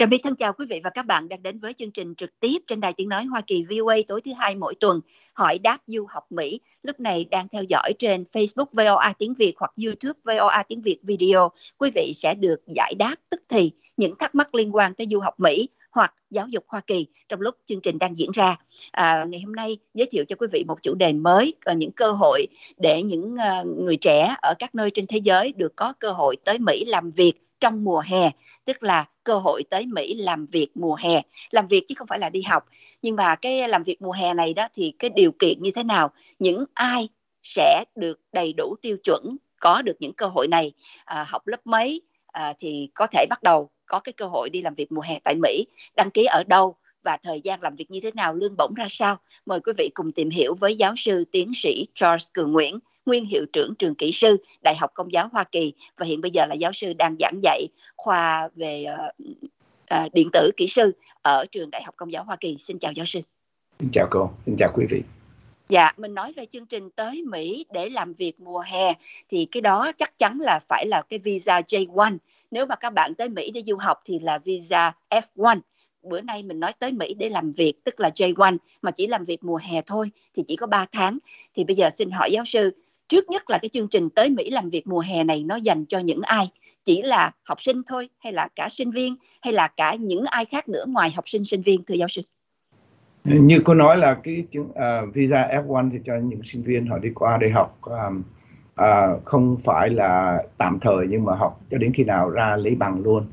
Trà My thân chào quý vị và các bạn đang đến với chương trình trực tiếp trên Đài Tiếng Nói Hoa Kỳ VOA tối thứ Hai mỗi tuần, hỏi đáp du học Mỹ. Lúc này đang theo dõi trên Facebook VOA Tiếng Việt hoặc YouTube VOA Tiếng Việt Video. Quý vị sẽ được giải đáp tức thì những thắc mắc liên quan tới du học Mỹ hoặc giáo dục Hoa Kỳ trong lúc chương trình đang diễn ra. Ngày hôm nay giới thiệu cho quý vị một chủ đề mới, những cơ hội để những người trẻ ở các nơi trên thế giới được có cơ hội tới Mỹ làm việc trong mùa hè, tức là cơ hội tới Mỹ làm việc mùa hè, làm việc chứ không phải là đi học. Nhưng mà cái làm việc mùa hè này đó thì cái điều kiện như thế nào, những ai sẽ được đầy đủ tiêu chuẩn có được những cơ hội này, học lớp mấy thì có thể bắt đầu có cái cơ hội đi làm việc mùa hè tại Mỹ, đăng ký ở đâu và thời gian làm việc như thế nào, lương bổng ra sao. Mời quý vị cùng tìm hiểu với giáo sư tiến sĩ Charles Cường Nguyễn, nguyên hiệu trưởng trường kỹ sư Đại học Công giáo Hoa Kỳ và hiện bây giờ là giáo sư đang giảng dạy khoa về điện tử kỹ sư ở trường Đại học Công giáo Hoa Kỳ. Xin chào giáo sư. Xin chào cô, xin chào quý vị. Dạ, mình nói về chương trình tới Mỹ để làm việc mùa hè thì cái đó chắc chắn là phải là cái visa J1. Nếu mà các bạn tới Mỹ để du học thì là visa F1. Bữa nay mình nói tới Mỹ để làm việc tức là J1, mà chỉ làm việc mùa hè thôi thì chỉ có 3 tháng. Thì bây giờ xin hỏi giáo sư, trước nhất là cái chương trình tới Mỹ làm việc mùa hè này nó dành cho những ai? Chỉ là học sinh thôi hay là cả sinh viên hay là cả những ai khác nữa ngoài học sinh sinh viên, thưa giáo sư? Như cô nói là cái visa F1 thì cho những sinh viên họ đi qua đây học, không phải là tạm thời nhưng mà học cho đến khi nào ra lấy bằng luôn.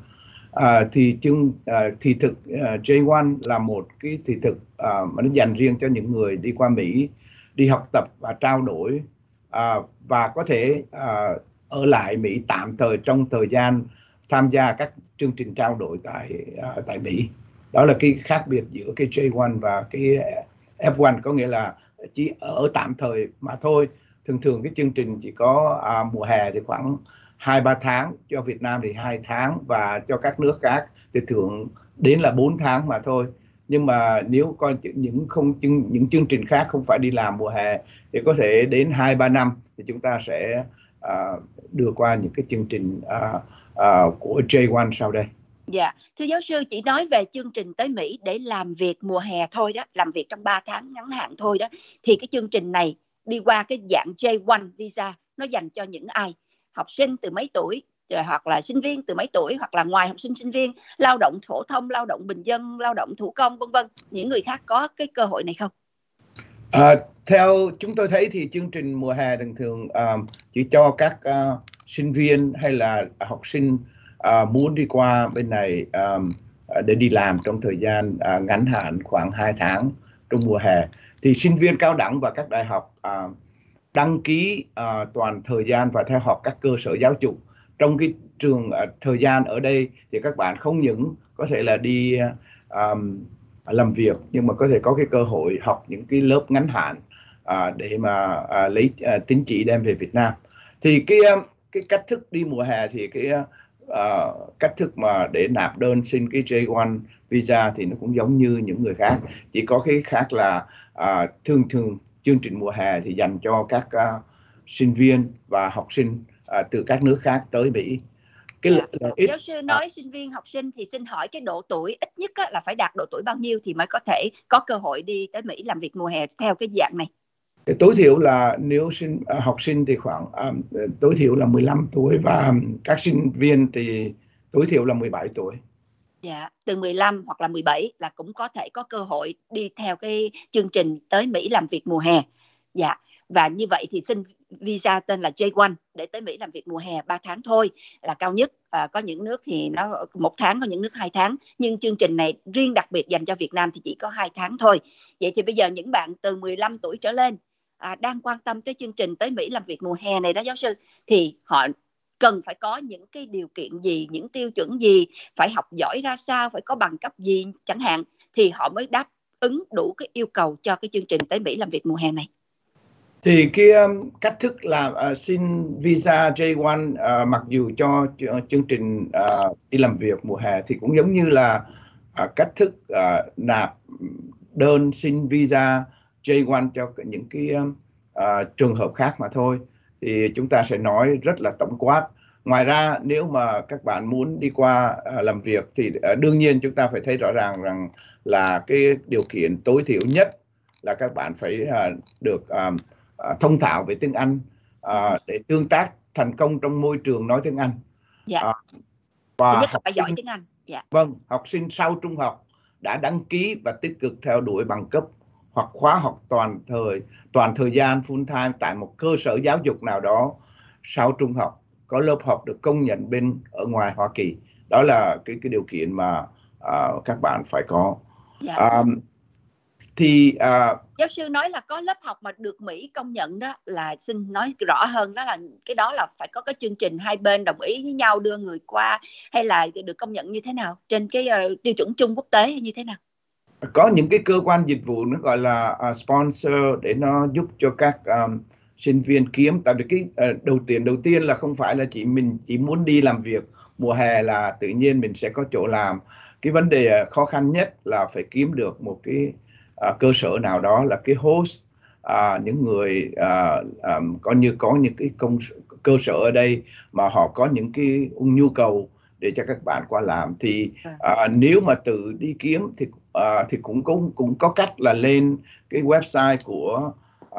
Thị thực J1 là một cái thị thực mà nó dành riêng cho những người đi qua Mỹ đi học tập và trao đổi và có thể ở lại Mỹ tạm thời trong thời gian tham gia các chương trình trao đổi tại Mỹ. Đó là cái khác biệt giữa cái J1 và cái F1, có nghĩa là chỉ ở tạm thời mà thôi. Thường cái chương trình chỉ có mùa hè thì khoảng 2-3 tháng, cho Việt Nam thì 2 tháng và cho các nước khác thì thường đến là 4 tháng mà thôi. Nhưng mà nếu coi những chương trình khác không phải đi làm mùa hè thì có thể đến 2-3 năm thì chúng ta sẽ đưa qua những cái chương trình của J1 sau đây. Dạ, thưa giáo sư, chỉ nói về chương trình tới Mỹ để làm việc mùa hè thôi đó, làm việc trong 3 tháng ngắn hạn thôi đó, thì cái chương trình này đi qua cái dạng J1 visa nó dành cho những ai? Học sinh từ mấy tuổi, hoặc là sinh viên từ mấy tuổi, hoặc là ngoài học sinh sinh viên, lao động phổ thông, lao động bình dân, lao động thủ công vân vân, những người khác có cái cơ hội này không? Theo chúng tôi thấy thì chương trình mùa hè thường chỉ cho các sinh viên hay là học sinh muốn đi qua bên này để đi làm trong thời gian ngắn hạn khoảng 2 tháng trong mùa hè. Thì sinh viên cao đẳng và các đại học đăng ký toàn thời gian và theo học các cơ sở giáo dục trong cái trường thời gian ở đây thì các bạn không những có thể là đi làm việc nhưng mà có thể có cái cơ hội học những cái lớp ngắn hạn để mà lấy tín chỉ đem về Việt Nam. Thì cái cách thức đi mùa hè thì cái cách thức mà để nạp đơn xin cái J1 visa thì nó cũng giống như những người khác, chỉ có cái khác là thường chương trình mùa hè thì dành cho các sinh viên và học sinh từ các nước khác tới Mỹ. Giáo sư nói sinh viên học sinh thì xin hỏi cái độ tuổi ít nhất là phải đạt độ tuổi bao nhiêu thì mới có thể có cơ hội đi tới Mỹ làm việc mùa hè theo cái dạng này? Tối thiểu là nếu học sinh thì khoảng tối thiểu là 15 tuổi và các sinh viên thì tối thiểu là 17 tuổi. Dạ, từ 15 hoặc là 17 là cũng có thể có cơ hội đi theo cái chương trình tới Mỹ làm việc mùa hè. Dạ, và như vậy thì xin visa tên là J1 để tới Mỹ làm việc mùa hè 3 tháng thôi là cao nhất. Có những nước thì nó 1 tháng, có những nước 2 tháng. Nhưng chương trình này riêng đặc biệt dành cho Việt Nam thì chỉ có 2 tháng thôi. Vậy thì bây giờ những bạn từ 15 tuổi trở lên đang quan tâm tới chương trình tới Mỹ làm việc mùa hè này đó giáo sư, thì họ cần phải có những cái điều kiện gì, những tiêu chuẩn gì, phải học giỏi ra sao, phải có bằng cấp gì chẳng hạn thì họ mới đáp ứng đủ cái yêu cầu cho cái chương trình tới Mỹ làm việc mùa hè này? Thì cái cách thức là xin visa J1 mặc dù cho chương trình đi làm việc mùa hè thì cũng giống như là cách thức nạp đơn xin visa J1 cho những cái trường hợp khác mà thôi. Thì chúng ta sẽ nói rất là tổng quát. Ngoài ra nếu mà các bạn muốn đi qua làm việc thì đương nhiên chúng ta phải thấy rõ ràng rằng là cái điều kiện tối thiểu nhất là các bạn phải được thông thạo về tiếng Anh để tương tác thành công trong môi trường nói tiếng Anh. Dạ. Thứ Và nhất là phải giỏi tiếng Anh. Dạ. Vâng, học sinh sau trung học đã đăng ký và tích cực theo đuổi bằng cấp hoặc khóa học toàn thời gian full time tại một cơ sở giáo dục nào đó sau trung học, có lớp học được công nhận ở ngoài Hoa Kỳ. Đó là cái điều kiện mà các bạn phải có. Dạ. Thì giáo sư nói là có lớp học mà được Mỹ công nhận đó, là xin nói rõ hơn, đó là cái đó là phải có cái chương trình hai bên đồng ý với nhau đưa người qua, hay là được công nhận như thế nào trên cái tiêu chuẩn chung quốc tế hay như thế nào? Có những cái cơ quan dịch vụ nó gọi là sponsor để nó giúp cho các sinh viên kiếm. Tại vì cái đầu tiên là không phải là mình chỉ muốn đi làm việc mùa hè là tự nhiên mình sẽ có chỗ làm. Cái vấn đề khó khăn nhất là phải kiếm được một cái cơ sở nào đó là cái host, những người có những cái cơ sở ở đây mà họ có những cái nhu cầu để cho các bạn qua làm. Thì nếu mà tự đi kiếm thì cũng có cách là lên cái website của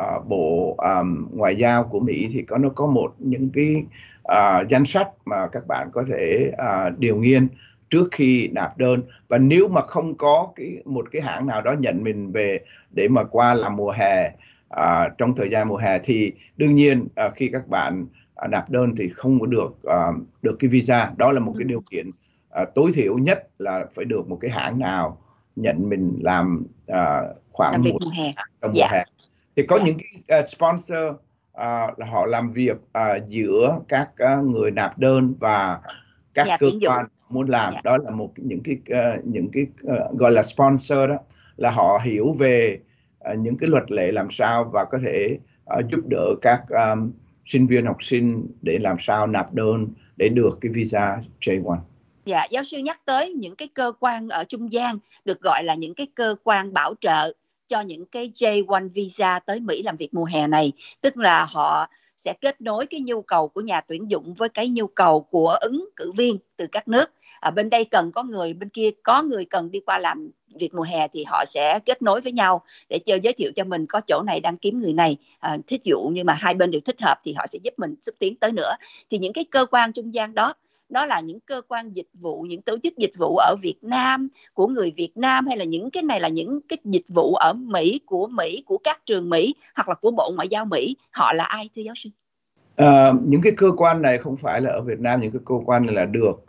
Bộ Ngoại giao của Mỹ, thì nó có những cái danh sách mà các bạn có thể điều nghiên trước khi nạp đơn. Và nếu mà không có một cái hãng nào đó nhận mình về để mà qua làm mùa hè trong thời gian mùa hè, thì đương nhiên khi các bạn nạp đơn thì không có được cái visa. Đó là một cái điều kiện tối thiểu nhất, là phải được một cái hãng nào nhận mình làm khoảng việc mùa hè. trong mùa hè. Thì có những cái sponsor là họ làm việc giữa các người nạp đơn và các cơ quan muốn làm. Đó là những cái gọi là sponsor, đó là họ hiểu về những cái luật lệ làm sao và có thể giúp đỡ các sinh viên học sinh để làm sao nạp đơn để được cái visa J1. Dạ, giáo sư nhắc tới những cái cơ quan ở trung gian được gọi là những cái cơ quan bảo trợ cho những cái J1 visa tới Mỹ làm việc mùa hè này, tức là họ sẽ kết nối cái nhu cầu của nhà tuyển dụng với cái nhu cầu của ứng cử viên từ các nước. Bên đây cần có người, bên kia có người cần đi qua làm việc mùa hè, thì họ sẽ kết nối với nhau để giới thiệu cho mình có chỗ này đang kiếm người này. Thí dụ như mà hai bên đều thích hợp thì họ sẽ giúp mình xúc tiến tới nữa. Thì những cái cơ quan trung gian đó là những cơ quan dịch vụ, những tổ chức dịch vụ ở Việt Nam của người Việt Nam, hay là những cái này là những cái dịch vụ ở Mỹ, của các trường Mỹ hoặc là của Bộ Ngoại giao Mỹ? Họ là ai thưa giáo sư? Những cái cơ quan này không phải là ở Việt Nam. Những cái cơ quan này là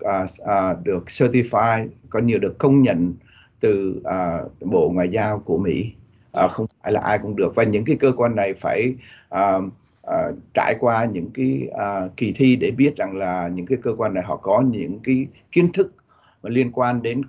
được certify, có nhiều được công nhận từ Bộ Ngoại giao của Mỹ. Không phải là ai cũng được. Và những cái cơ quan này phải trải qua những cái kỳ thi để biết rằng là những cái cơ quan này họ có những cái kiến thức liên quan đến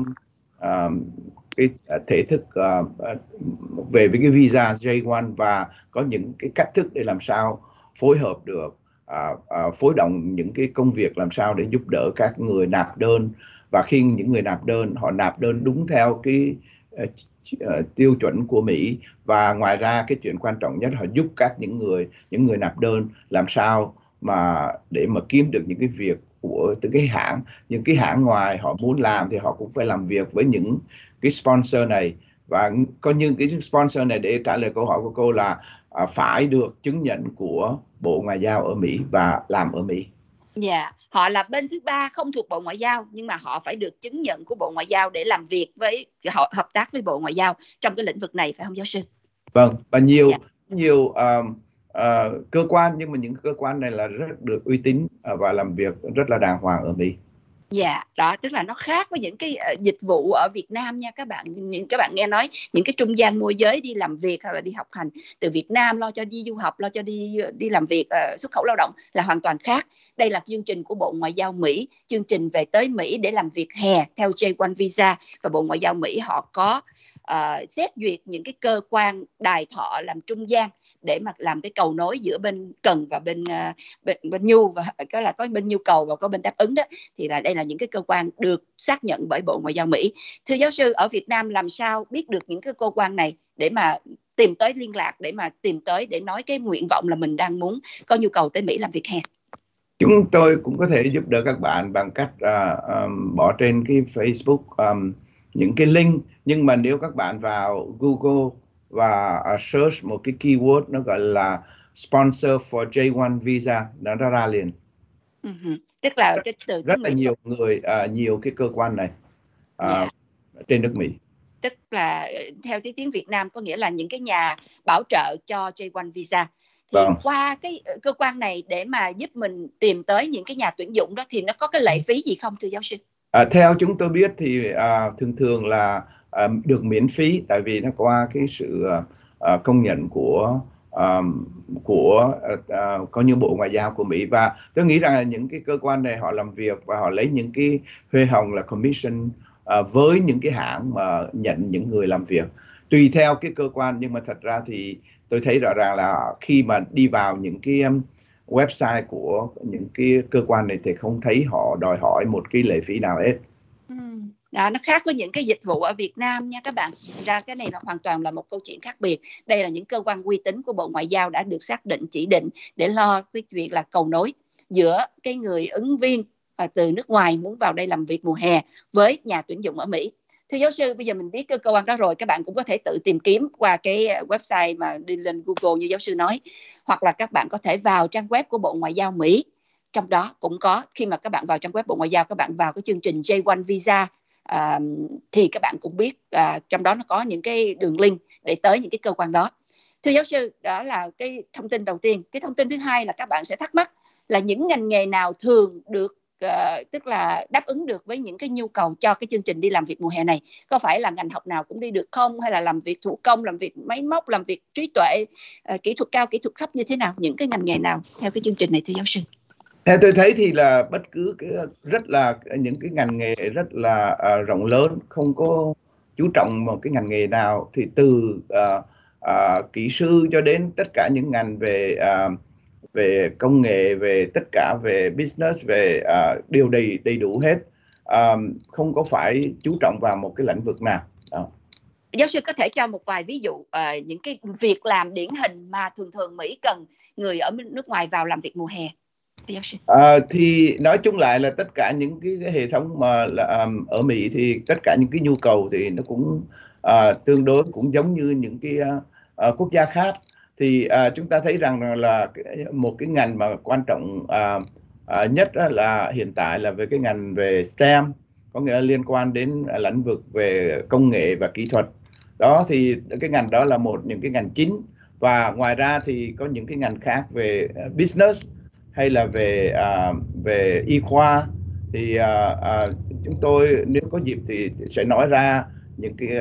cái thể thức về với cái visa J1, và có những cái cách thức để làm sao phối hợp được, phối động những cái công việc làm sao để giúp đỡ các người nạp đơn. Và khi những người nạp đơn, họ nạp đơn đúng theo cái tiêu chuẩn của Mỹ. Và ngoài ra cái chuyện quan trọng nhất, họ giúp những người nạp đơn làm sao mà để mà kiếm được những cái việc từ cái hãng. Những cái hãng ngoài họ muốn làm thì họ cũng phải làm việc với những cái sponsor này. Và có những cái sponsor này, để trả lời câu hỏi của cô, là phải được chứng nhận của Bộ Ngoại giao ở Mỹ và làm ở Mỹ. Dạ, họ là bên thứ ba không thuộc Bộ Ngoại giao, nhưng mà họ phải được chứng nhận của Bộ Ngoại giao để làm việc với, họ hợp tác với Bộ Ngoại giao trong cái lĩnh vực này, phải không giáo sư? Vâng, và nhiều cơ quan, nhưng mà những cơ quan này là rất được uy tín và làm việc rất là đàng hoàng ở Mỹ. Dạ, đó tức là nó khác với những cái dịch vụ ở Việt Nam nha các bạn. Các bạn nghe nói những cái trung gian môi giới đi làm việc hoặc là đi học hành từ Việt Nam lo cho đi du học, lo cho đi làm việc, xuất khẩu lao động là hoàn toàn khác. Đây là chương trình của Bộ Ngoại giao Mỹ, chương trình về tới Mỹ để làm việc hè theo J1 visa, và Bộ Ngoại giao Mỹ họ có xét duyệt những cái cơ quan đài thọ làm trung gian để mà làm cái cầu nối giữa bên cần và bên nhu, và có là có bên nhu cầu và có bên đáp ứng đó. Thì là đây là những cái cơ quan được xác nhận bởi Bộ Ngoại giao Mỹ. Thưa giáo sư, ở Việt Nam làm sao biết được những cái cơ quan này để mà tìm tới liên lạc, để mà tìm tới để nói cái nguyện vọng là mình đang muốn có nhu cầu tới Mỹ làm việc hè? Chúng tôi cũng có thể giúp đỡ các bạn bằng cách bỏ trên cái Facebook những cái link, nhưng mà nếu các bạn vào Google và search một cái keyword nó gọi là sponsor for J1 visa, nó ra liền. Tức là rất, cái từ rất tiếng là Mỹ. nhiều người, nhiều cái cơ quan này Dạ. trên nước Mỹ. Tức là theo tiếng Việt Nam có nghĩa là những cái nhà bảo trợ cho J1 visa. Thì Vâng. qua cái cơ quan này để mà giúp mình tìm tới những cái nhà tuyển dụng đó thì nó có cái lệ phí gì không thưa giáo sư? Theo chúng tôi biết thì thường thường là được miễn phí, tại vì nó qua cái sự công nhận của có như Bộ Ngoại giao của Mỹ, và tôi nghĩ rằng là những cái cơ quan này họ làm việc và họ lấy những cái huê hồng là commission với những cái hãng mà nhận những người làm việc tùy theo cái cơ quan. Nhưng mà thật ra thì tôi thấy rõ ràng là khi mà đi vào những cái website của những cái cơ quan này thì không thấy họ đòi hỏi một cái lệ phí nào hết. Đó, nó khác với những cái dịch vụ ở Việt Nam nha các bạn. Ra cái này là hoàn toàn là một câu chuyện khác biệt. Đây là những cơ quan uy tín của Bộ Ngoại giao đã được xác định chỉ định để lo cái việc là cầu nối giữa cái người ứng viên từ nước ngoài muốn vào đây làm việc mùa hè với nhà tuyển dụng ở Mỹ. Thưa giáo sư, bây giờ mình biết cái cơ quan đó rồi, các bạn cũng có thể tự tìm kiếm qua cái website mà đi lên Google như giáo sư nói, hoặc là các bạn có thể vào trang web của Bộ Ngoại giao Mỹ. Trong đó cũng có, khi mà các bạn vào trang web Bộ Ngoại giao, các bạn vào cái chương trình J1 Visa thì các bạn cũng biết trong đó nó có những cái đường link để tới những cái cơ quan đó. Thưa giáo sư, đó là cái thông tin đầu tiên. Cái thông tin thứ hai là các bạn sẽ thắc mắc là những ngành nghề nào thường được tức là đáp ứng được với những cái nhu cầu cho cái chương trình đi làm việc mùa hè này. Có phải là ngành học nào cũng đi được không, hay là làm việc thủ công, làm việc máy móc, làm việc trí tuệ, kỹ thuật cao, kỹ thuật thấp, như thế nào, những cái ngành nghề nào theo cái chương trình này thưa giáo sư? Theo tôi thấy thì là bất cứ rất là những cái ngành nghề rất là rộng lớn, không có chú trọng một cái ngành nghề nào, thì từ kỹ sư cho đến tất cả những ngành về về công nghệ, về tất cả về business, về đều đầy đủ hết, không có phải chú trọng vào một cái lĩnh vực nào. Đó. Giáo sư có thể cho một vài ví dụ những cái việc làm điển hình mà thường thường Mỹ cần người ở nước ngoài vào làm việc mùa hè? Thì nói chung lại là tất cả những cái hệ thống mà là, ở Mỹ thì tất cả những cái nhu cầu thì nó cũng tương đối cũng giống như những cái quốc gia khác. Thì chúng ta thấy rằng là một cái ngành mà quan trọng nhất là hiện tại là về cái ngành về STEM, có nghĩa là liên quan đến lĩnh vực về công nghệ và kỹ thuật. Đó thì cái ngành đó là những cái ngành chính, và ngoài ra thì có những cái ngành khác về business hay là về y khoa. Thì chúng tôi nếu có dịp thì sẽ nói ra những cái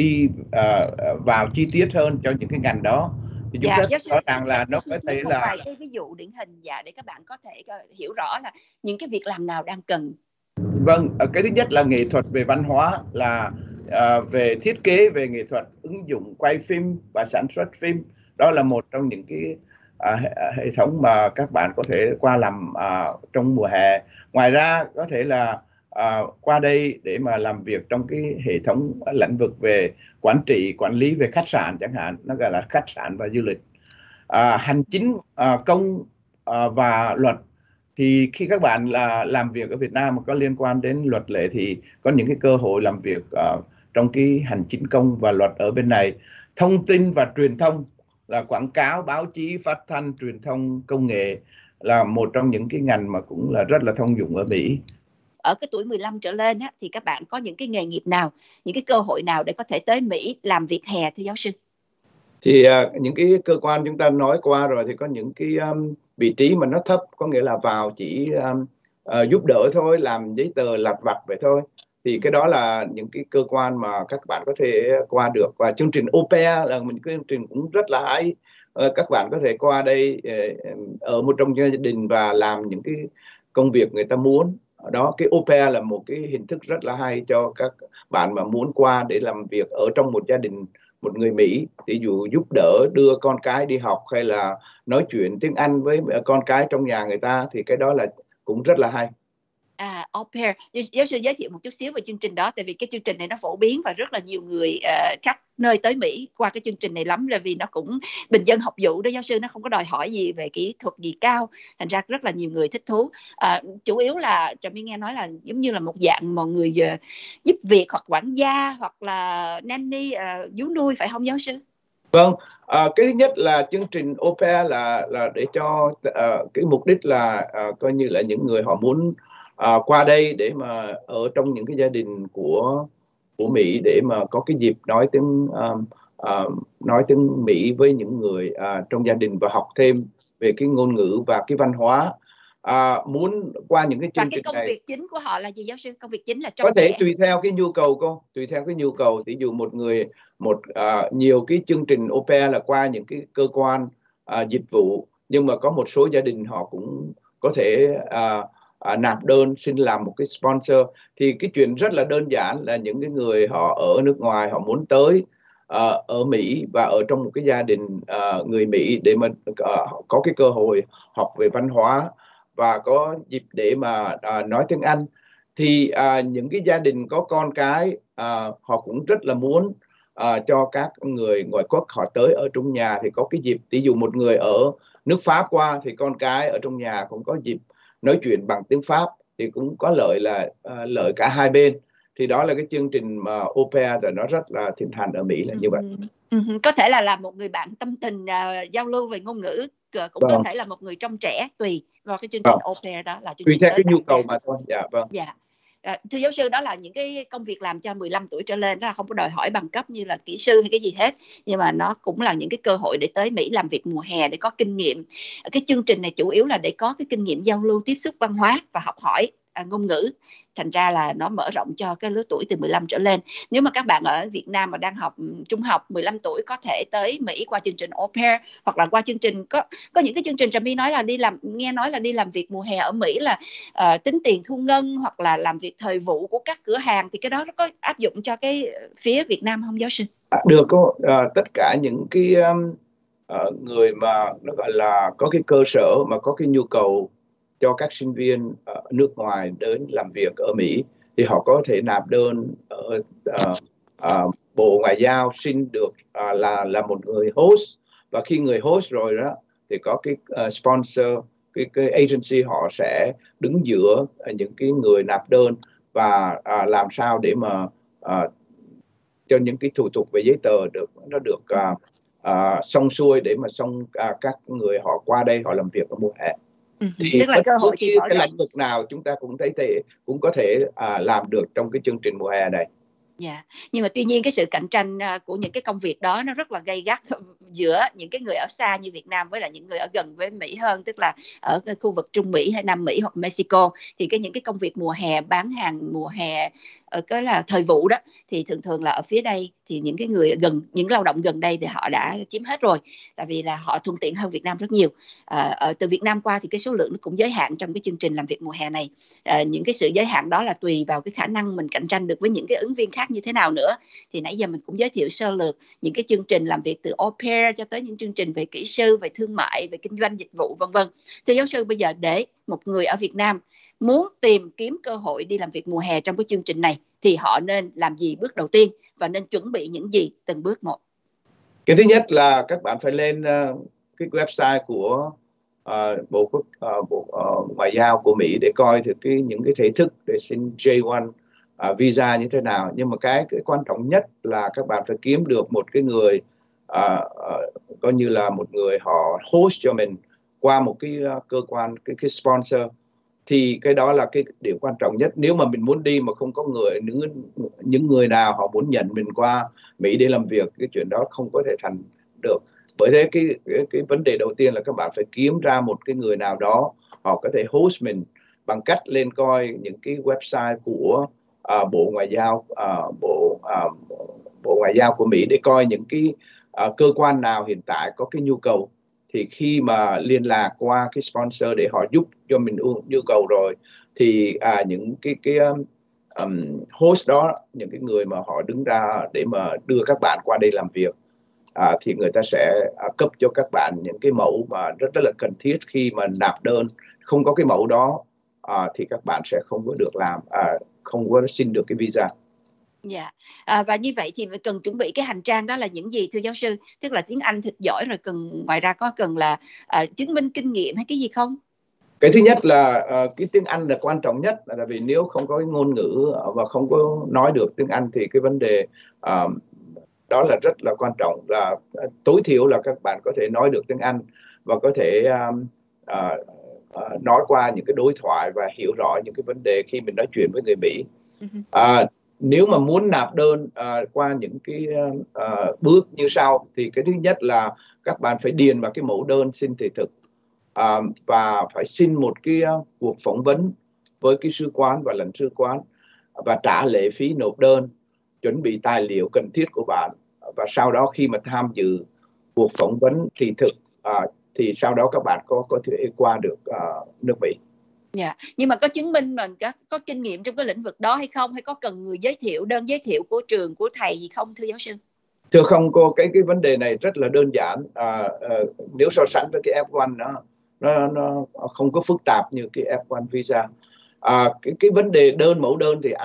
vào chi tiết hơn cho những cái ngành đó. Thì chúng ta giáo sư rõ ràng là nó chi có tiết thể một là vài cái ví dụ điển hình để các bạn có thể hiểu rõ là những cái việc làm nào đang cần. vâng, cái thứ nhất là nghệ thuật về văn hóa, là về thiết kế, về nghệ thuật, ứng dụng quay phim và sản xuất phim. Đó là một trong những cái hệ thống mà các bạn có thể qua làm trong mùa hè. Ngoài ra có thể là qua đây để mà làm việc trong cái hệ thống lĩnh vực về quản trị, quản lý về khách sạn chẳng hạn, nó gọi là khách sạn và du lịch. Hành chính công và luật. Thì khi các bạn làm việc ở Việt Nam mà có liên quan đến luật lệ thì có những cái cơ hội làm việc trong cái hành chính công và luật ở bên này. Thông tin và truyền thông là quảng cáo, báo chí, phát thanh, truyền thông, công nghệ là một trong những cái ngành mà cũng là rất là thông dụng ở Mỹ. Ở cái tuổi 15 trở lên thì các bạn có những cái nghề nghiệp nào, những cái cơ hội nào để có thể tới Mỹ làm việc hè thưa giáo sư? Thì những cái cơ quan chúng ta nói qua rồi, thì có những cái vị trí mà nó thấp, có nghĩa là vào chỉ giúp đỡ thôi, làm giấy tờ lặt vặt vậy thôi. Thì cái đó là những cái cơ quan mà các bạn có thể qua được. Và chương trình Au Pair là một cái chương trình cũng rất là hay. Các bạn có thể qua đây ở một trong gia đình và làm những cái công việc người ta muốn. Đó, cái Au Pair là một cái hình thức rất là hay cho các bạn mà muốn qua để làm việc ở trong một gia đình, một người Mỹ, ví dụ giúp đỡ đưa con cái đi học hay là nói chuyện tiếng Anh với con cái trong nhà người ta, thì cái đó là cũng rất là hay. Au pair. Giáo sư giới thiệu một chút xíu về chương trình đó, tại vì cái chương trình này nó phổ biến và rất là nhiều người khắp nơi tới Mỹ qua cái chương trình này lắm, là vì nó cũng bình dân học vụ đó giáo sư, nó không có đòi hỏi gì về kỹ thuật gì cao, thành ra rất là nhiều người thích thú. Chủ yếu là Trà My nghe nói là giống như là một dạng mọi người giúp việc hoặc quản gia hoặc là nanny, vú nuôi, phải không giáo sư? Vâng, cái thứ nhất là chương trình au pair là để cho cái mục đích là coi như là những người họ muốn qua đây để mà ở trong những cái gia đình của Mỹ, để mà có cái dịp nói tiếng Mỹ với những người trong gia đình và học thêm về cái ngôn ngữ và cái văn hóa. Muốn qua những cái chương trình này. Và cái công việc chính của họ là gì giáo sư? Công việc chính là có thể tùy theo cái nhu cầu tùy theo cái nhu cầu. Ví dụ nhiều cái chương trình au pair là qua những cái cơ quan dịch vụ, nhưng mà có một số gia đình họ cũng có thể nạp đơn xin làm một cái sponsor. Thì cái chuyện rất là đơn giản là những cái người họ ở nước ngoài họ muốn tới ở Mỹ và ở trong một cái gia đình người Mỹ để mà có cái cơ hội học về văn hóa và có dịp để mà nói tiếng Anh. Thì những cái gia đình có con cái họ cũng rất là muốn cho các người ngoại quốc họ tới ở trong nhà thì có cái dịp. Ví dụ một người ở nước Pháp qua thì con cái ở trong nhà cũng có dịp nói chuyện bằng tiếng Pháp, thì cũng có lợi cả hai bên. Thì đó là cái chương trình mà au pair rồi nó rất là thịnh hành ở Mỹ là như vậy. Có thể là làm một người bạn tâm tình giao lưu về ngôn ngữ, cũng có thể là một người trông trẻ, tùy vào cái chương trình au pair đó, là chương tùy trình theo cái nhu cầu mà thôi. Dạ vâng. Dạ. Thưa giáo sư, đó là những cái công việc làm cho 15 tuổi trở lên, đó là không có đòi hỏi bằng cấp như là kỹ sư hay cái gì hết, nhưng mà nó cũng là những cái cơ hội để tới Mỹ làm việc mùa hè để có kinh nghiệm. Cái chương trình này chủ yếu là để có cái kinh nghiệm giao lưu, tiếp xúc văn hóa và học hỏi ngôn ngữ, thành ra là nó mở rộng cho cái lứa tuổi từ 15 trở lên. Nếu mà các bạn ở Việt Nam mà đang học trung học 15 tuổi có thể tới Mỹ qua chương trình au pair, hoặc là qua chương trình có những cái chương trình Trà My nói là nghe nói là đi làm việc mùa hè ở Mỹ là tính tiền thu ngân hoặc là làm việc thời vụ của các cửa hàng, thì cái đó nó có áp dụng cho cái phía Việt Nam không giáo sư? Được, tất cả những cái người mà nó gọi là có cái cơ sở mà có cái nhu cầu cho các sinh viên ở nước ngoài đến làm việc ở Mỹ thì họ có thể nạp đơn ở Bộ Ngoại giao, xin được là một người host. Và khi người host rồi đó thì có cái sponsor, cái agency họ sẽ đứng giữa những cái người nạp đơn và làm sao để mà cho những cái thủ tục về giấy tờ nó được xong xuôi để mà các người họ qua đây họ làm việc ở mùa hè. Thì tức là cơ hội thì cái lĩnh vực nào chúng ta cũng có thể làm được trong cái chương trình mùa hè này. Dạ, nhưng mà tuy nhiên cái sự cạnh tranh của những cái công việc đó nó rất là gay gắt giữa những cái người ở xa như Việt Nam với lại những người ở gần với Mỹ hơn, tức là ở cái khu vực Trung Mỹ hay Nam Mỹ hoặc Mexico. Thì những cái công việc mùa hè, bán hàng mùa hè, cái là thời vụ đó, thì thường là ở phía đây thì những cái người những lao động gần đây thì họ đã chiếm hết rồi, tại vì là họ thuận tiện hơn Việt Nam rất nhiều. Từ Việt Nam qua thì cái số lượng nó cũng giới hạn trong cái chương trình làm việc mùa hè này. Những cái sự giới hạn đó là tùy vào cái khả năng mình cạnh tranh được với những cái ứng viên khác như thế nào nữa. Thì nãy giờ mình cũng giới thiệu sơ lược những cái chương trình làm việc từ au pair cho tới những chương trình về kỹ sư, về thương mại, về kinh doanh dịch vụ vân vân. Thưa giáo sư, bây giờ để một người ở Việt Nam muốn tìm kiếm cơ hội đi làm việc mùa hè trong cái chương trình này thì họ nên làm gì bước đầu tiên và nên chuẩn bị những gì từng bước một? Cái thứ nhất là các bạn phải lên cái website của Bộ Ngoại giao của Mỹ để coi được những cái thể thức để xin J1 visa như thế nào. Nhưng mà cái quan trọng nhất là các bạn phải kiếm được một cái người coi như là một người họ host cho mình qua một cái cơ quan, cái sponsor. Thì cái đó là cái điều quan trọng nhất. Nếu mà mình muốn đi mà không có những người nào họ muốn nhận mình qua Mỹ để làm việc, cái chuyện đó không có thể thành được. Bởi thế cái vấn đề đầu tiên là các bạn phải kiếm ra một cái người nào đó họ có thể host mình bằng cách lên coi những cái website của Bộ Ngoại giao Bộ Ngoại giao của Mỹ để coi những cái cơ quan nào hiện tại có cái nhu cầu. Thì khi mà liên lạc qua cái sponsor để họ giúp cho mình nhu cầu rồi thì những cái host đó, những cái người mà họ đứng ra để mà đưa các bạn qua đây làm việc, thì người ta sẽ cấp cho các bạn những cái mẫu mà rất là cần thiết khi mà nạp đơn. Không có cái mẫu đó thì các bạn sẽ không có được làm, không có xin được cái visa. Dạ. Và như vậy thì mình cần chuẩn bị cái hành trang đó là những gì thưa giáo sư? Tức là tiếng Anh thật giỏi rồi, ngoài ra có cần là chứng minh kinh nghiệm hay cái gì không? Cái thứ nhất là cái tiếng Anh là quan trọng nhất, là tại vì nếu không có cái ngôn ngữ và không có nói được tiếng Anh thì cái vấn đề đó là rất là quan trọng. Là tối thiểu là các bạn có thể nói được tiếng Anh và có thể nói qua những cái đối thoại và hiểu rõ những cái vấn đề khi mình nói chuyện với người Mỹ. Nếu mà muốn nạp đơn qua những cái bước như sau, thì cái thứ nhất là các bạn phải điền vào cái mẫu đơn xin thị thực và phải xin một cái cuộc phỏng vấn với cái sứ quán và lãnh sứ quán và trả lệ phí nộp đơn, chuẩn bị tài liệu cần thiết của bạn, và sau đó khi mà tham dự cuộc phỏng vấn thị thực thì sau đó các bạn có thể qua được nước Mỹ. Dạ. Nhưng mà có chứng minh mình có kinh nghiệm trong cái lĩnh vực đó hay không, hay có cần người giới thiệu, đơn giới thiệu của trường của thầy gì không thưa giáo sư? Thưa không, cô, cái vấn đề này rất là đơn giản. Nếu so sánh với cái F1 nó không có phức tạp như cái F1 visa. Cái vấn đề mẫu đơn thì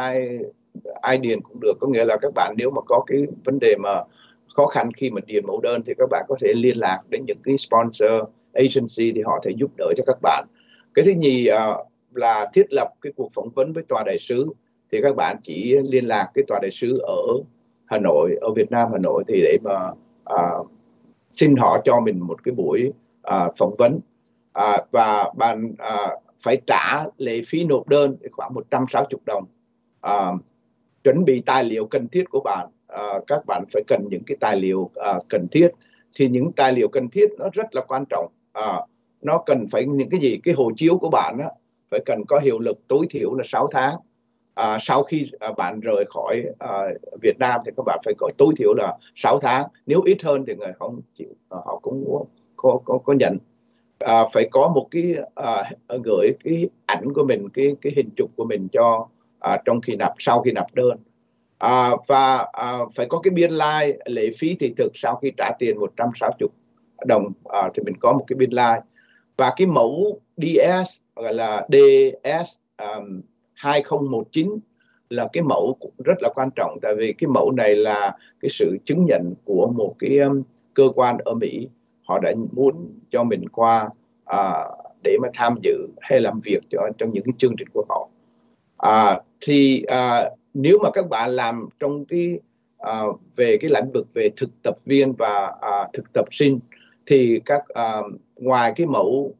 ai điền cũng được. Có nghĩa là các bạn nếu mà có cái vấn đề mà khó khăn khi mà điền mẫu đơn thì các bạn có thể liên lạc đến những cái sponsor agency thì họ thể giúp đỡ cho các bạn. Cái thứ nhì là thiết lập cái cuộc phỏng vấn với tòa đại sứ, thì các bạn chỉ liên lạc cái tòa đại sứ ở Hà Nội, ở Việt Nam Hà Nội, thì để mà xin họ cho mình một cái buổi phỏng vấn, và bạn phải trả lệ phí nộp đơn khoảng 160 đồng. Chuẩn bị tài liệu cần thiết của bạn, các bạn phải cần những cái tài liệu cần thiết. Thì những tài liệu cần thiết nó rất là quan trọng. Nó cần phải những cái gì? Cái hộ chiếu của bạn đó, phải cần có hiệu lực tối thiểu là 6 tháng. Sau khi bạn rời khỏi Việt Nam thì các bạn phải có tối thiểu là 6 tháng. Nếu ít hơn thì người không chịu, họ cũng có nhận. Phải có một cái gửi cái ảnh của mình, cái hình chụp của mình cho sau khi nạp đơn. Và phải có cái biên lai lệ phí thị thực sau khi trả tiền 160 đồng, thì mình có một cái biên lai. Và cái mẫu DS gọi là DS 2019 là cái mẫu cũng rất là quan trọng, tại vì cái mẫu này là cái sự chứng nhận của một cái cơ quan ở Mỹ, họ đã muốn cho mình qua để mà tham dự hay làm việc trong những cái chương trình của họ. Nếu mà các bạn làm trong cái về cái lĩnh vực về thực tập viên và thực tập sinh thì ngoài cái mẫu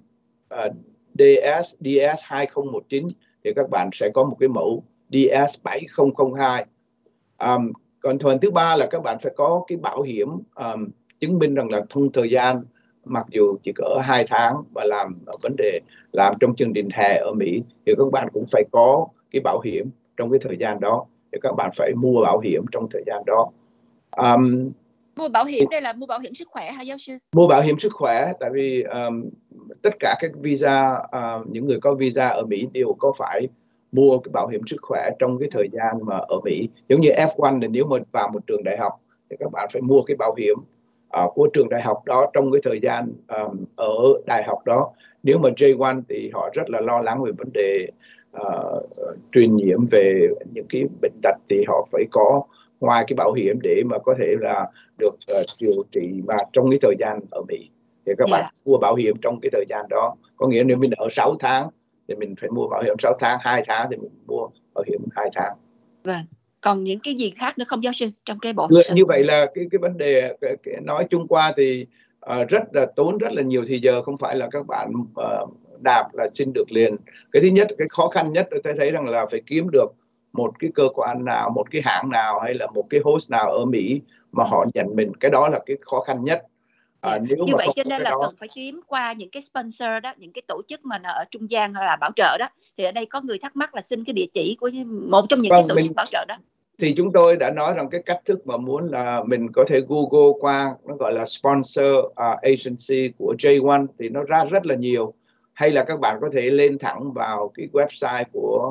DS 2019 thì các bạn sẽ có một cái mẫu DS 7002. Còn phần thứ ba là các bạn phải có cái bảo hiểm chứng minh rằng là trong thời gian mặc dù chỉ có 2 tháng và làm vấn đề làm trong chương trình hè ở Mỹ thì các bạn cũng phải có cái bảo hiểm trong cái thời gian đó, thì các bạn phải mua bảo hiểm trong thời gian đó. Mua bảo hiểm đây là mua bảo hiểm sức khỏe hả giáo sư? Mua bảo hiểm sức khỏe, tại vì tất cả các visa, những người có visa ở Mỹ đều có phải mua cái bảo hiểm sức khỏe trong cái thời gian mà ở Mỹ. Giống như F1 thì nếu mà vào một trường đại học thì các bạn phải mua cái bảo hiểm của trường đại học đó trong cái thời gian ở đại học đó. Nếu mà J1 thì họ rất là lo lắng về vấn đề truyền nhiễm, về những cái bệnh tật, thì họ phải có ngoài cái bảo hiểm để mà có thể là được điều trị mà trong cái thời gian ở Mỹ thì các bạn mua bảo hiểm trong cái thời gian đó. Có nghĩa nếu mình ở 6 tháng thì mình phải mua bảo hiểm 6 tháng, 2 tháng thì mình mua bảo hiểm 2 tháng. Vâng. Còn những cái gì khác nữa không giáo sư trong cái bộ như vậy là cái vấn đề nói chung qua thì tốn rất là nhiều thì giờ, không phải là các bạn nạp là xin được liền. Cái thứ nhất, cái khó khăn nhất tôi thấy rằng là phải kiếm được một cái cơ quan nào, một cái hãng nào hay là một cái host nào ở Mỹ mà họ nhận mình. Cái đó là cái khó khăn nhất. Nếu như vậy cho nên là cần phải kiếm qua những cái sponsor đó, những cái tổ chức mà ở trung gian là bảo trợ đó. Thì ở đây có người thắc mắc là xin cái địa chỉ của một trong những cái tổ chức bảo trợ đó. Thì chúng tôi đã nói rằng cái cách thức mà muốn là mình có thể Google qua, nó gọi là sponsor agency của J1 thì nó ra rất là nhiều. Hay là các bạn có thể lên thẳng vào cái website của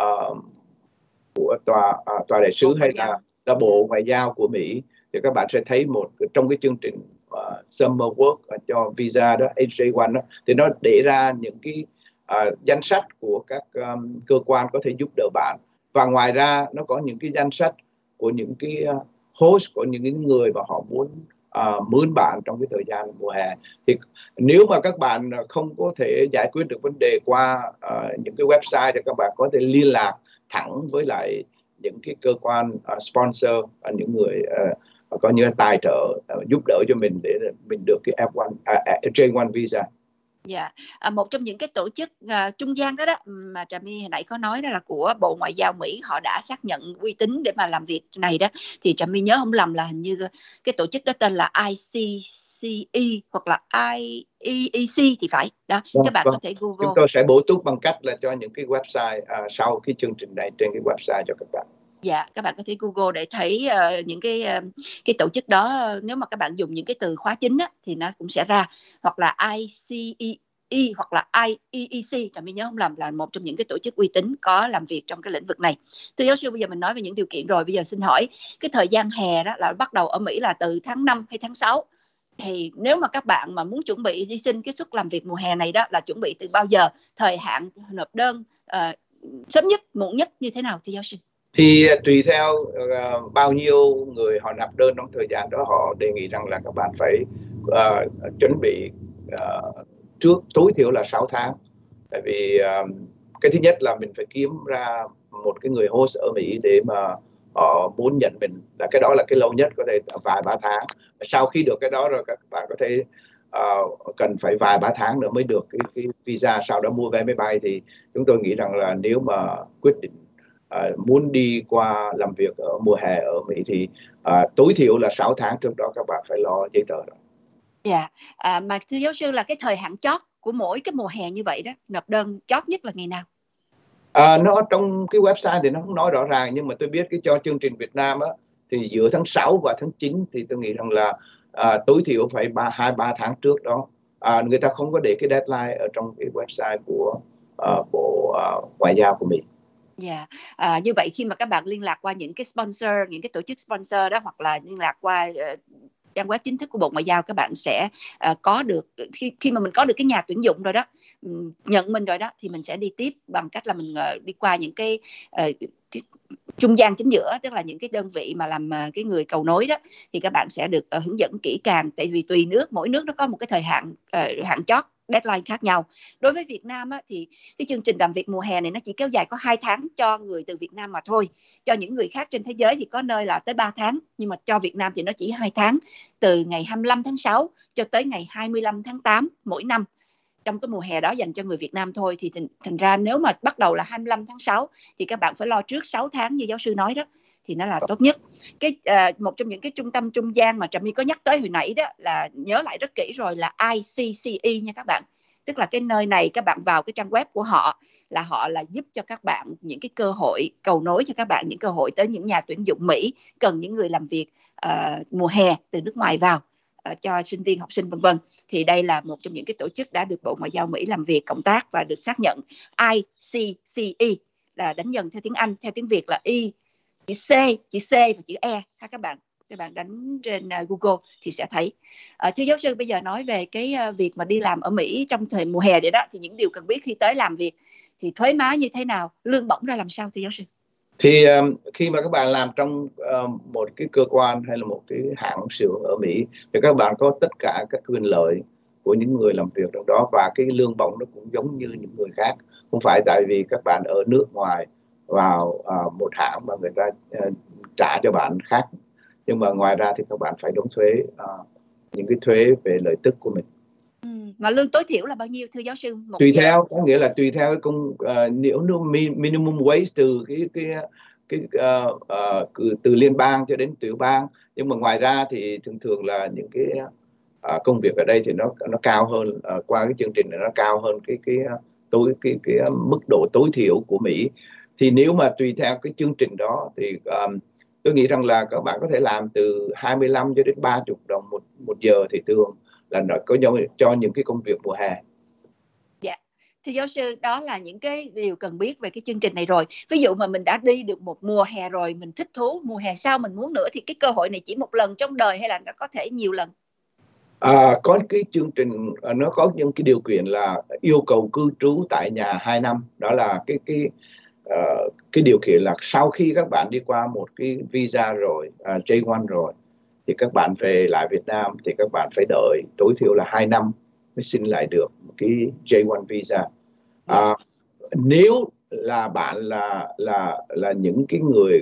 tòa đại sứ hay là Bộ Ngoại giao của Mỹ, thì các bạn sẽ thấy trong cái chương trình Summer Work cho visa đó, J1 đó, thì nó để ra những cái danh sách của các cơ quan có thể giúp đỡ bạn. Và ngoài ra nó có những cái danh sách của những cái host, của những cái người mà họ muốn mướn bạn trong cái thời gian mùa hè. Thì nếu mà các bạn không có thể giải quyết được vấn đề qua những cái website thì các bạn có thể liên lạc thẳng với lại những cái cơ quan sponsor, những người có những tài trợ giúp đỡ cho mình để mình được cái J1 visa. Dạ, một trong những cái tổ chức trung gian đó mà Trà My hồi nãy có nói đó là của Bộ Ngoại giao Mỹ, họ đã xác nhận uy tín để mà làm việc này đó, thì Trà My nhớ không lầm là hình như cái tổ chức đó tên là ICCE hoặc là IEEC thì phải đó. Các bạn có thể Google. Chúng tôi sẽ bổ túc bằng cách là cho những cái website sau cái chương trình này trên cái website cho các bạn. Dạ, các bạn có thể Google để thấy những cái tổ chức đó. Nếu mà các bạn dùng những cái từ khóa chính á, thì nó cũng sẽ ra, hoặc là ICEE hoặc là IEEC, Trà My nhớ không lầm, là một trong những cái tổ chức uy tín có làm việc trong cái lĩnh vực này. Thưa giáo sư, bây giờ mình nói về những điều kiện rồi, bây giờ xin hỏi cái thời gian hè đó là bắt đầu ở Mỹ là từ tháng 5 hay tháng 6? Thì nếu mà các bạn mà muốn chuẩn bị đi xin cái suất làm việc mùa hè này đó, là chuẩn bị từ bao giờ, thời hạn nộp đơn sớm nhất, muộn nhất như thế nào thưa giáo sư? Thì tùy theo bao nhiêu người họ nộp đơn trong thời gian đó, họ đề nghị rằng là các bạn phải chuẩn bị trước tối thiểu là 6 tháng. Tại vì cái thứ nhất là mình phải kiếm ra một cái người host ở Mỹ để mà họ muốn nhận mình, là cái đó là cái lâu nhất, có thể vài ba tháng. Sau khi được cái đó rồi các bạn có thể cần phải vài ba tháng nữa mới được cái visa, sau đó mua vé máy bay. Thì chúng tôi nghĩ rằng là nếu mà quyết định muốn đi qua làm việc ở mùa hè ở Mỹ thì tối thiểu là 6 tháng trước đó các bạn phải lo giấy tờ đó. Dạ, mà thưa giáo sư là cái thời hạn chót của mỗi cái mùa hè như vậy đó, nộp đơn chót nhất là ngày nào? Nó trong cái website thì nó không nói rõ ràng, nhưng mà tôi biết cái cho chương trình Việt Nam á, thì giữa tháng 6 và tháng 9 thì tôi nghĩ rằng là tối thiểu phải 2-3 tháng trước đó. Người ta không có để cái deadline ở trong cái website của Bộ Ngoại giao của Mỹ. Dạ, như vậy khi mà các bạn liên lạc qua những cái sponsor, những cái tổ chức sponsor đó, hoặc là liên lạc qua trang web chính thức của Bộ Ngoại giao, các bạn sẽ có được, khi mà mình có được cái nhà tuyển dụng rồi đó, nhận mình rồi đó, thì mình sẽ đi tiếp bằng cách là mình đi qua những cái trung gian chính giữa, tức là những cái đơn vị mà làm cái người cầu nối đó, thì các bạn sẽ được hướng dẫn kỹ càng. Tại vì tùy nước, mỗi nước nó có một cái thời hạn hạn chót, deadline khác nhau. Đối với Việt Nam á, thì cái chương trình làm việc mùa hè này nó chỉ kéo dài có 2 tháng cho người từ Việt Nam mà thôi. Cho những người khác trên thế giới thì có nơi là tới 3 tháng, nhưng mà cho Việt Nam thì nó chỉ 2 tháng, từ ngày 25 tháng 6 cho tới ngày 25 tháng 8 mỗi năm. Trong cái mùa hè đó dành cho người Việt Nam thôi, thì thành ra nếu mà bắt đầu là 25 tháng 6 thì các bạn phải lo trước 6 tháng như giáo sư nói đó, thì nó là tốt nhất. Cái một trong những cái trung tâm trung gian mà Trà My có nhắc tới hồi nãy đó, là nhớ lại rất kỹ rồi, là ICCE nha các bạn. Tức là cái nơi này các bạn vào cái trang web của họ là giúp cho các bạn những cái cơ hội, cầu nối cho các bạn những cơ hội tới những nhà tuyển dụng Mỹ cần những người làm việc mùa hè từ nước ngoài vào cho sinh viên, học sinh, vân vân. Thì đây là một trong những cái tổ chức đã được Bộ Ngoại giao Mỹ làm việc, cộng tác và được xác nhận. ICCE là đánh dần theo tiếng Anh, theo tiếng Việt là chữ C và chữ E ha các bạn. Các bạn đánh trên Google thì sẽ thấy. Thưa giáo sư, bây giờ nói về cái việc mà đi làm ở Mỹ trong thời mùa hè vậy đó, thì những điều cần biết khi tới làm việc thì thuế má như thế nào, lương bổng ra làm sao thưa giáo sư? Thì khi mà các bạn làm trong một cái cơ quan hay là một cái hãng xưởng ở Mỹ thì các bạn có tất cả các quyền lợi của những người làm việc trong đó, và cái lương bổng nó cũng giống như những người khác. Không phải tại vì các bạn ở nước ngoài vào một hãng mà người ta trả cho bạn khác, nhưng mà ngoài ra thì các bạn phải đóng thuế, những cái thuế về lợi tức của mình. Mà lương tối thiểu là bao nhiêu thưa giáo sư? Tùy theo, có nghĩa là tùy theo cái nếu minimum wage từ từ liên bang cho đến tiểu bang. Nhưng mà ngoài ra thì thường là những cái công việc ở đây thì nó cao hơn, qua cái chương trình này nó cao hơn cái mức độ tối thiểu của Mỹ. Thì nếu mà tùy theo cái chương trình đó thì tôi nghĩ rằng là các bạn có thể làm từ 25 cho đến 30 đồng một giờ, thì thường là nó có cho những cái công việc mùa hè. Dạ, thưa giáo sư, đó là những cái điều cần biết về cái chương trình này rồi. Ví dụ mà mình đã đi được một mùa hè rồi, mình thích thú, mùa hè sau mình muốn nữa, thì cái cơ hội này chỉ một lần trong đời hay là nó có thể nhiều lần? Có cái chương trình nó có những cái điều kiện là yêu cầu cư trú tại nhà 2 năm. Đó là cái điều kiện là sau khi các bạn đi qua một cái visa rồi, J1 rồi, thì các bạn về lại Việt Nam thì các bạn phải đợi tối thiểu là 2 năm mới xin lại được một cái J1 visa. Nếu là bạn là những cái người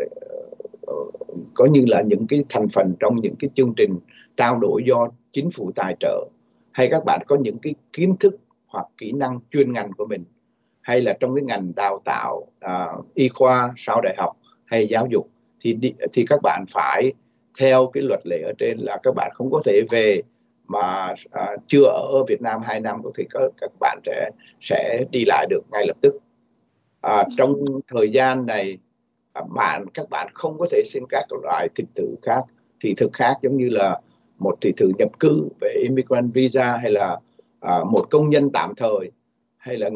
có như là những cái thành phần trong những cái chương trình trao đổi do chính phủ tài trợ, hay các bạn có những cái kiến thức hoặc kỹ năng chuyên ngành của mình, hay là trong cái ngành đào tạo y khoa sau đại học hay giáo dục, thì các bạn phải theo cái luật lệ ở trên là các bạn không có thể về mà chưa ở Việt Nam 2 năm thì các bạn sẽ đi lại được ngay lập tức. Trong thời gian này các bạn không có thể xin các loại thị thực khác giống như là một thị thực nhập cư về immigrant visa, hay là một công nhân tạm thời, hay là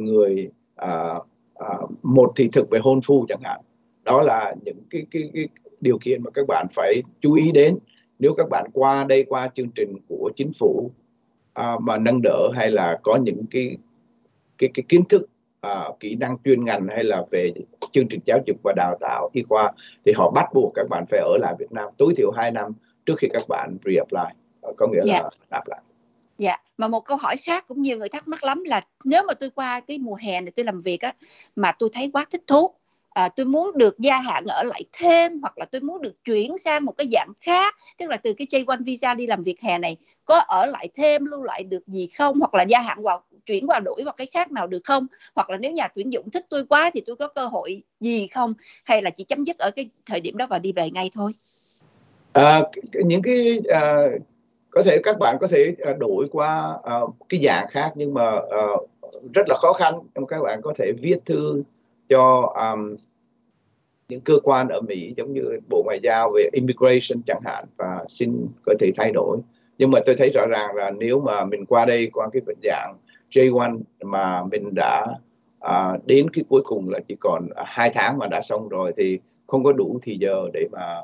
một thị thực về hôn phu chẳng hạn. Đó là những cái điều kiện mà các bạn phải chú ý đến nếu các bạn qua chương trình của chính phủ mà nâng đỡ, hay là có những cái kiến thức kỹ năng chuyên ngành, hay là về chương trình giáo dục và đào tạo y khoa, thì họ bắt buộc các bạn phải ở lại Việt Nam tối thiểu 2 năm trước khi các bạn reapply, có nghĩa là đáp lại. Dạ, mà một câu hỏi khác cũng nhiều người thắc mắc lắm là nếu mà tôi qua cái mùa hè này tôi làm việc á, mà tôi thấy quá thích thú, tôi muốn được gia hạn ở lại thêm, hoặc là tôi muốn được chuyển sang một cái dạng khác, tức là từ cái J1 visa đi làm việc hè này có ở lại thêm lưu lại được gì không, hoặc là gia hạn chuyển qua đổi vào cái khác nào được không, hoặc là nếu nhà tuyển dụng thích tôi quá thì tôi có cơ hội gì không, hay là chỉ chấm dứt ở cái thời điểm đó và đi về ngay thôi? Những cái có thể các bạn có thể đổi qua cái dạng khác, nhưng mà rất là khó khăn. Các bạn có thể viết thư cho những cơ quan ở Mỹ giống như Bộ Ngoại giao về immigration chẳng hạn, và xin có thể thay đổi. Nhưng mà tôi thấy rõ ràng là nếu mà mình qua đây qua cái dạng J1 mà mình đã đến cái cuối cùng là chỉ còn 2 tháng mà đã xong rồi, thì không có đủ thì giờ để mà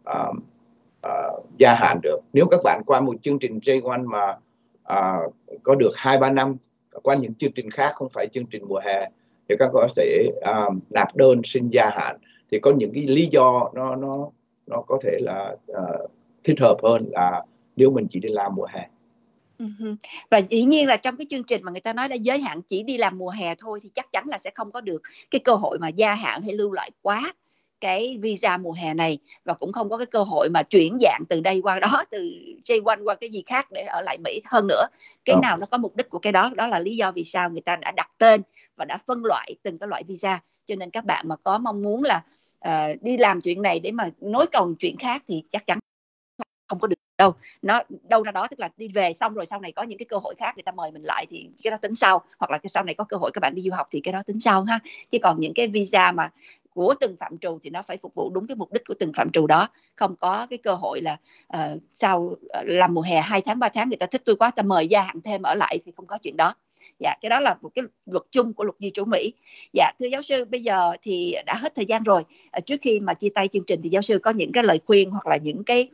gia hạn được. Nếu các bạn qua một chương trình J1 mà có được 2-3 năm qua những chương trình khác không phải chương trình mùa hè, thì các bạn sẽ nạp đơn xin gia hạn. Thì có những cái lý do nó có thể là thích hợp hơn là nếu mình chỉ đi làm mùa hè. Và dĩ nhiên là trong cái chương trình mà người ta nói đã giới hạn chỉ đi làm mùa hè thôi, thì chắc chắn là sẽ không có được cái cơ hội mà gia hạn hay lưu lại quá cái visa mùa hè này, và cũng không có cái cơ hội mà chuyển dạng từ đây qua đó, từ J1 qua cái gì khác để ở lại Mỹ. Hơn nữa, cái nào nó có mục đích của cái đó, đó là lý do vì sao người ta đã đặt tên và đã phân loại từng cái loại visa. Cho nên các bạn mà có mong muốn là đi làm chuyện này để mà nối cầu chuyện khác thì chắc chắn không có được đâu. Nó đâu ra đó, tức là đi về xong rồi sau này có những cái cơ hội khác người ta mời mình lại thì cái đó tính sau, hoặc là cái sau này có cơ hội các bạn đi du học thì cái đó tính sau ha. Chứ còn những cái visa mà của từng phạm trù thì nó phải phục vụ đúng cái mục đích của từng phạm trù đó, không có cái cơ hội là sau làm mùa hè 2 tháng 3 tháng người ta thích tôi quá ta mời gia hạn thêm ở lại, thì không có chuyện đó. Dạ, cái đó là một cái luật chung của luật di trú Mỹ. Dạ, thưa giáo sư, bây giờ thì đã hết thời gian rồi. Trước khi mà chia tay chương trình thì giáo sư có những cái lời khuyên hoặc là những cái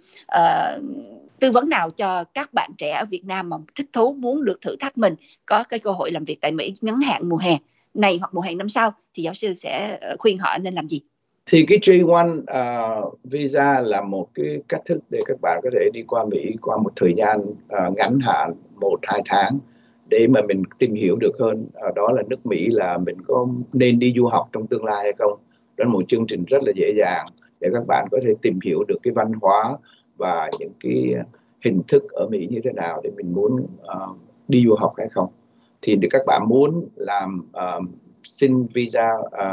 tư vấn nào cho các bạn trẻ ở Việt Nam mà thích thú muốn được thử thách mình có cái cơ hội làm việc tại Mỹ ngắn hạn mùa hè này hoặc mùa hè năm sau, thì giáo sư sẽ khuyên họ nên làm gì? Thì cái J1 visa là một cái cách thức để các bạn có thể đi qua Mỹ qua một thời gian ngắn hạn 1-2 tháng để mà mình tìm hiểu được hơn đó là nước Mỹ là mình có nên đi du học trong tương lai hay không. Đó là một chương trình rất là dễ dàng để các bạn có thể tìm hiểu được cái văn hóa và những cái hình thức ở Mỹ như thế nào để mình muốn đi du học hay không. Thì để các bạn muốn làm xin visa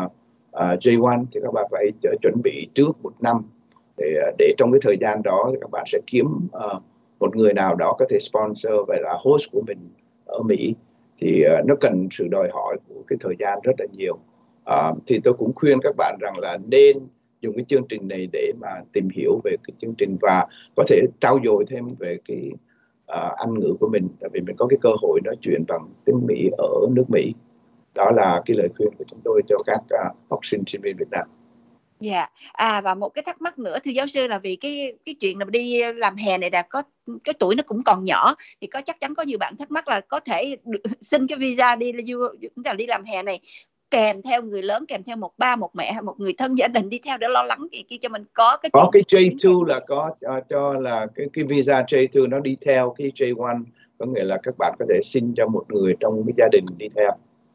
J1 thì các bạn phải chuẩn bị trước 1 năm để trong cái thời gian đó thì các bạn sẽ kiếm một người nào đó có thể sponsor và là host của mình ở Mỹ. Thì nó cần sự đòi hỏi của cái thời gian rất là nhiều. Thì tôi cũng khuyên các bạn rằng là nên dùng cái chương trình này để mà tìm hiểu về cái chương trình và có thể trau dồi thêm về cái Anh ngữ của mình, tại vì mình có cái cơ hội nói chuyện bằng tiếng Mỹ ở nước Mỹ. Đó là cái lời khuyên của chúng tôi cho các học sinh sinh viên Việt Nam. Dạ. Và một cái thắc mắc nữa thưa giáo sư là vì cái chuyện là đi làm hè này là có cái tuổi nó cũng còn nhỏ, thì chắc chắn có nhiều bạn thắc mắc là có thể xin cái visa đi làm hè này kèm theo người lớn, kèm theo một ba một mẹ hay một người thân gia đình đi theo để lo lắng kia cho mình có cái J2 là có cho là cái visa J2 nó đi theo cái J1, có nghĩa là các bạn có thể xin cho một người trong cái gia đình đi theo,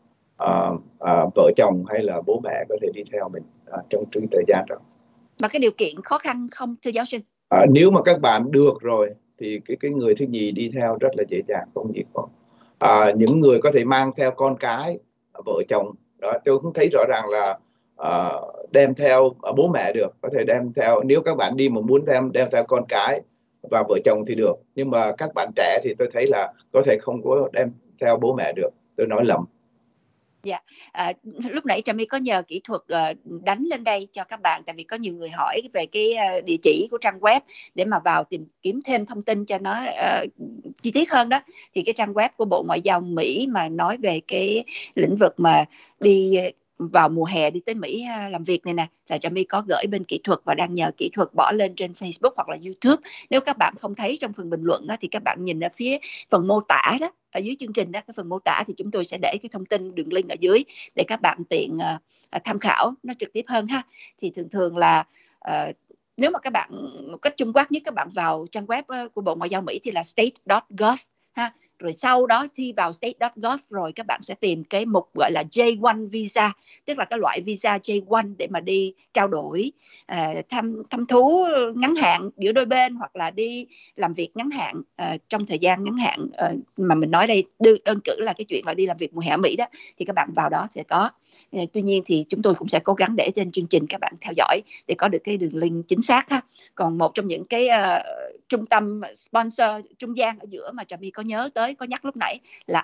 vợ chồng hay là bố mẹ có thể đi theo mình trong thời gian đó. Mà cái điều kiện khó khăn không thưa giáo sư? Nếu mà các bạn được rồi thì cái người thứ nhì đi theo rất là dễ dàng, không gì khó. Những người có thể mang theo con cái, vợ chồng đó, tôi cũng thấy rõ ràng là đem theo bố mẹ được, có thể đem theo, nếu các bạn đi mà muốn đem theo con cái và vợ chồng thì được, nhưng mà các bạn trẻ thì tôi thấy là có thể không có đem theo bố mẹ được, tôi nói lầm. Dạ, lúc nãy Trà My có nhờ kỹ thuật đánh lên đây cho các bạn, tại vì có nhiều người hỏi về cái địa chỉ của trang web để mà vào tìm kiếm thêm thông tin cho nó chi tiết hơn đó. Thì cái trang web của Bộ Ngoại giao Mỹ mà nói về cái lĩnh vực mà đi vào mùa hè đi tới Mỹ làm việc này nè, là Trà My có gửi bên kỹ thuật và đang nhờ kỹ thuật bỏ lên trên Facebook hoặc là YouTube. Nếu các bạn không thấy trong phần bình luận đó, thì các bạn nhìn ở phía phần mô tả đó, ở dưới chương trình đó, cái phần mô tả thì chúng tôi sẽ để cái thông tin đường link ở dưới để các bạn tiện tham khảo nó trực tiếp hơn ha. Thì thường là nếu mà các bạn một cách chung quát nhất, các bạn vào trang web của Bộ Ngoại giao Mỹ thì là state.gov ha. Rồi sau đó thi vào state.gov rồi các bạn sẽ tìm cái mục gọi là J1 visa, tức là cái loại visa J1 để mà đi trao đổi, thăm thú ngắn hạn giữa đôi bên, hoặc là đi làm việc ngắn hạn trong thời gian ngắn hạn, mà mình nói đây đơn cử là cái chuyện là đi làm việc mùa hè ở Mỹ đó, thì các bạn vào đó sẽ có. Tuy nhiên thì chúng tôi cũng sẽ cố gắng để trên chương trình các bạn theo dõi để có được cái đường link chính xác ha. Còn một trong những cái trung tâm sponsor trung gian ở giữa mà Trà My có nhớ tới, có nhắc lúc nãy là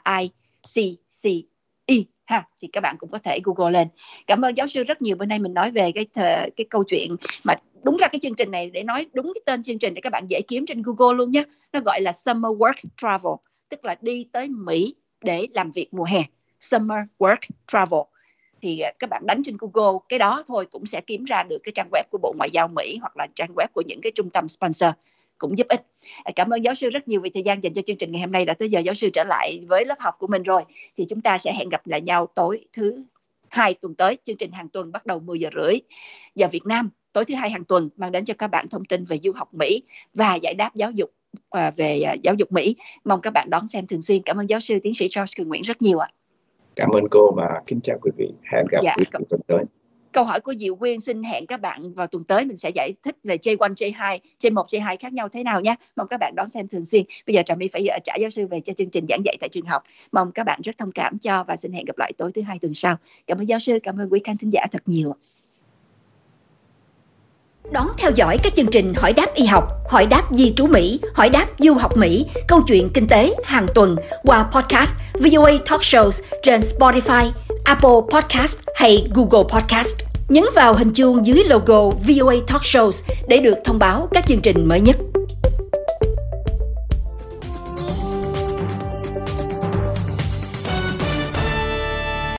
ICCE ha, thì các bạn cũng có thể Google lên. Cảm ơn giáo sư rất nhiều. Bữa nay mình nói về cái câu chuyện mà đúng ra cái chương trình này, để nói đúng cái tên chương trình để các bạn dễ kiếm trên Google luôn nhé. Nó gọi là Summer Work Travel, tức là đi tới Mỹ để làm việc mùa hè. Summer Work Travel. Thì các bạn đánh trên Google cái đó thôi cũng sẽ kiếm ra được cái trang web của Bộ Ngoại giao Mỹ hoặc là trang web của những cái trung tâm sponsor, cũng giúp ích. Cảm ơn giáo sư rất nhiều vì thời gian dành cho chương trình ngày hôm nay. Đã tới giờ giáo sư trở lại với lớp học của mình rồi, thì chúng ta sẽ hẹn gặp lại nhau tối thứ Hai tuần tới. Chương trình hàng tuần bắt đầu 10 giờ rưỡi giờ Việt Nam, tối thứ Hai hàng tuần, mang đến cho các bạn thông tin về du học Mỹ và giải đáp giáo dục về giáo dục Mỹ. Mong các bạn đón xem thường xuyên. Cảm ơn giáo sư tiến sĩ Charles Cường Nguyễn rất nhiều ạ. Cảm ơn cô và kính chào quý vị. Hẹn gặp quý vị tuần tới. Câu hỏi của Diệu Quyên xin hẹn các bạn vào tuần tới, mình sẽ giải thích về J1, J2, J1, J2 khác nhau thế nào nha. Mong các bạn đón xem thường xuyên. Bây giờ Trà My phải trả giáo sư về cho chương trình giảng dạy tại trường học. Mong các bạn rất thông cảm cho và xin hẹn gặp lại tối thứ Hai tuần sau. Cảm ơn giáo sư, cảm ơn quý khán thính giả thật nhiều. Đón theo dõi các chương trình Hỏi đáp y học, Hỏi đáp di trú Mỹ, Hỏi đáp du học Mỹ, Câu chuyện kinh tế hàng tuần qua podcast VOA Talk Shows trên Spotify, Apple Podcast hay Google Podcast. Nhấn vào hình chuông dưới logo VOA Talk Shows để được thông báo các chương trình mới nhất.